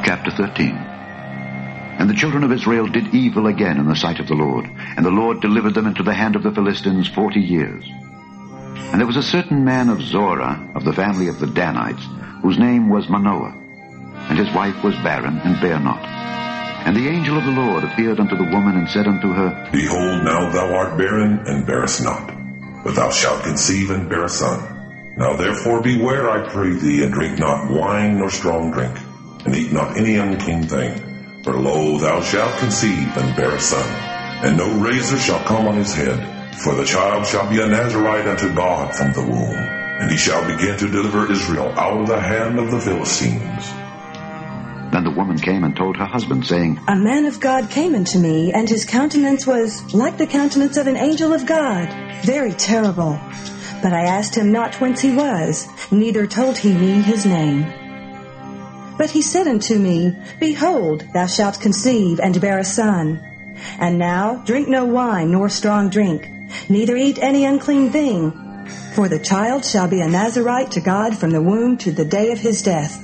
Chapter 13. And the children of Israel did evil again in the sight of the Lord, and the Lord delivered them into the hand of the Philistines 40 years. And there was a certain man of Zorah, of the family of the Danites, whose name was Manoah, and his wife was barren, and bare not. And the angel of the Lord appeared unto the woman, and said unto her, Behold, now thou art barren, and bearest not, but thou shalt conceive, and bear a son. Now therefore beware, I pray thee, and drink not wine nor strong drink, and eat not any unclean thing. For lo, thou shalt conceive, and bear a son, and no razor shall come on his head, for the child shall be a Nazarite unto God from the womb, and he shall begin to deliver Israel out of the hand of the Philistines. Then the woman came and told her husband, saying, A man of God came unto me, and his countenance was like the countenance of an angel of God, very terrible. But I asked him not whence he was, neither told he me his name. But he said unto me, Behold, thou shalt conceive, and bear a son. And now drink no wine nor strong drink, neither eat any unclean thing, for the child shall be a Nazarite to God from the womb to the day of his death.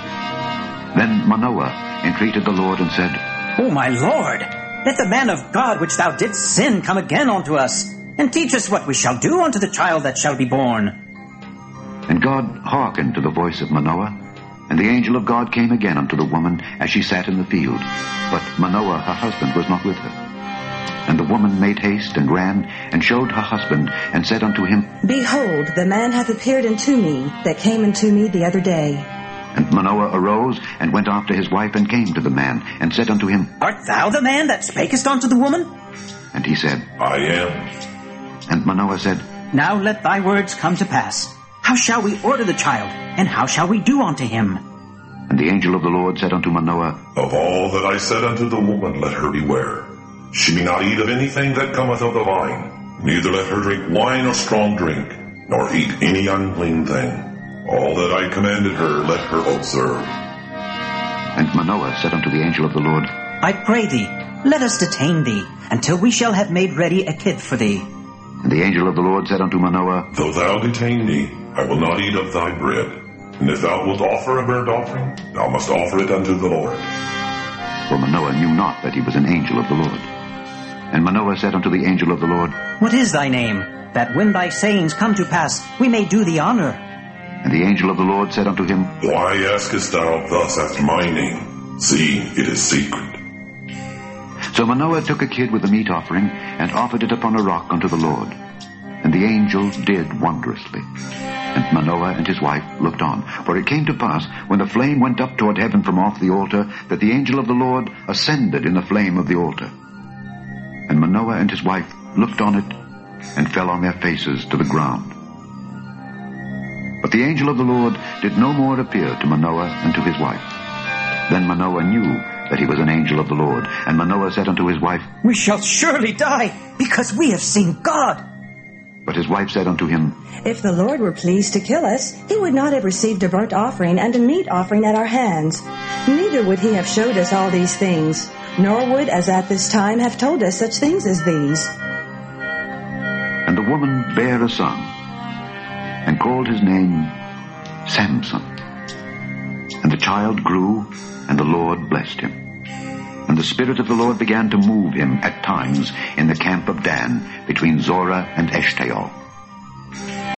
Then Manoah entreated the Lord, and said, O my Lord, let the man of God which thou didst sin come again unto us, and teach us what we shall do unto the child that shall be born. And God hearkened to the voice of Manoah, and the angel of God came again unto the woman as she sat in the field. But Manoah her husband was not with her. And the woman made haste, and ran, and showed her husband, and said unto him, Behold, the man hath appeared unto me, that came unto me the other day. And Manoah arose, and went after his wife, and came to the man, and said unto him, Art thou the man that spakest unto the woman? And he said, I am. And Manoah said, Now let thy words come to pass. How shall we order the child, and how shall we do unto him? And the angel of the Lord said unto Manoah, Of all that I said unto the woman, let her beware. She may not eat of anything that cometh of the vine, neither let her drink wine or strong drink, nor eat any unclean thing. All that I commanded her, let her observe. And Manoah said unto the angel of the Lord, I pray thee, let us detain thee, until we shall have made ready a kid for thee. And the angel of the Lord said unto Manoah, Though thou detain me, I will not eat of thy bread. And if thou wilt offer a burnt offering, thou must offer it unto the Lord. For Manoah knew not that he was an angel of the Lord. And Manoah said unto the angel of the Lord, What is thy name, that when thy sayings come to pass, we may do thee honor? And the angel of the Lord said unto him, Why askest thou thus after my name? See, it is secret. So Manoah took a kid with the meat offering, and offered it upon a rock unto the Lord. And the angel did wondrously. And Manoah and his wife looked on. For it came to pass, when the flame went up toward heaven from off the altar, that the angel of the Lord ascended in the flame of the altar. And Manoah and his wife looked on it, and fell on their faces to the ground. But the angel of the Lord did no more appear to Manoah and to his wife. Then Manoah knew that he was an angel of the Lord. And Manoah said unto his wife, We shall surely die, because we have seen God. But his wife said unto him, If the Lord were pleased to kill us, he would not have received a burnt offering and a meat offering at our hands. Neither would he have showed us all these things, nor would, as at this time, have told us such things as these. And the woman bare a son, and called his name Samson. And the child grew, and the Lord blessed him. And the Spirit of the Lord began to move him at times in the camp of Dan, between Zorah and Eshtaol.